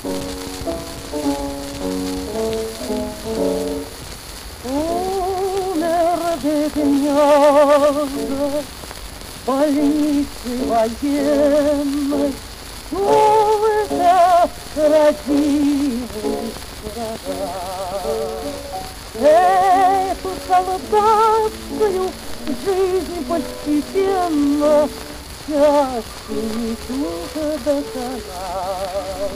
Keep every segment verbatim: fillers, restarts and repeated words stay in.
Умер бедняга в больнице военной, Увы-то, родимый врага. Эту солдатскую жизнь постепенно счастье духа доконал.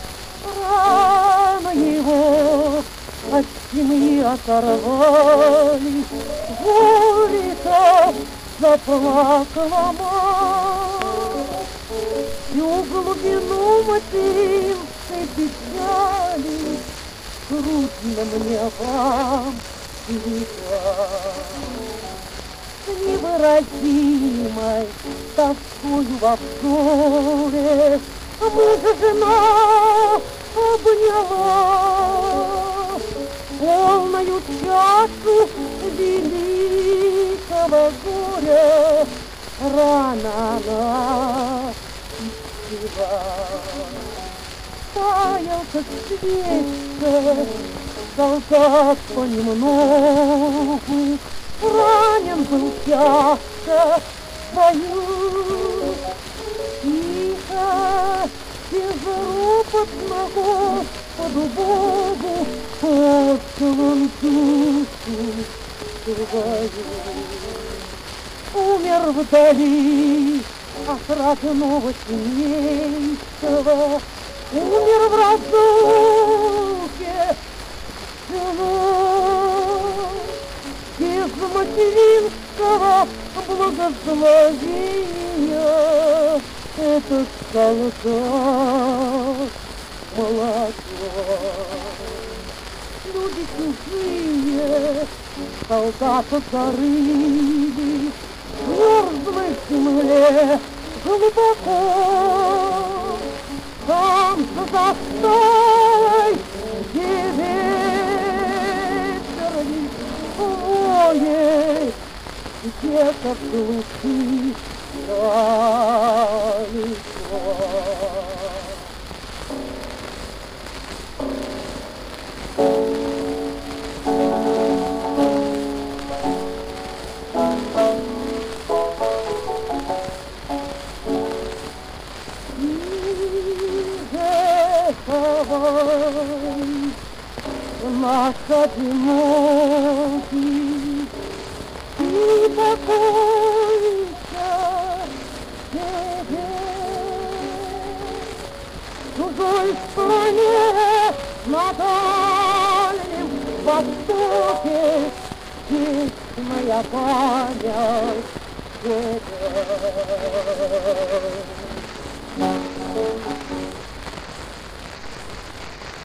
Рано его от семьи оторвали, горе-то заплакала мать. Всю глубину материнской печали трудно мне вам передать. С невыразимой тоскою во взоре мужа жена обняла полною чашу великого горя. Рано она испила. Таял, как свечка, солдат понемногу, ранен был часто в бою. Тихо, безропотного по-дубову отдал он душу свою. Умер вдали от родного семейства, умер в разлуке с женой. Без материнского благословения этот солдат молодой. Люди чужие солдата зарыли в мерзлой земле глубоко. Там за столой, где ветер воет, где-то в глуши далеко. Наш одинокий, и покойся тебе. В чужой стране на дальнем востоке есть моя память тебе.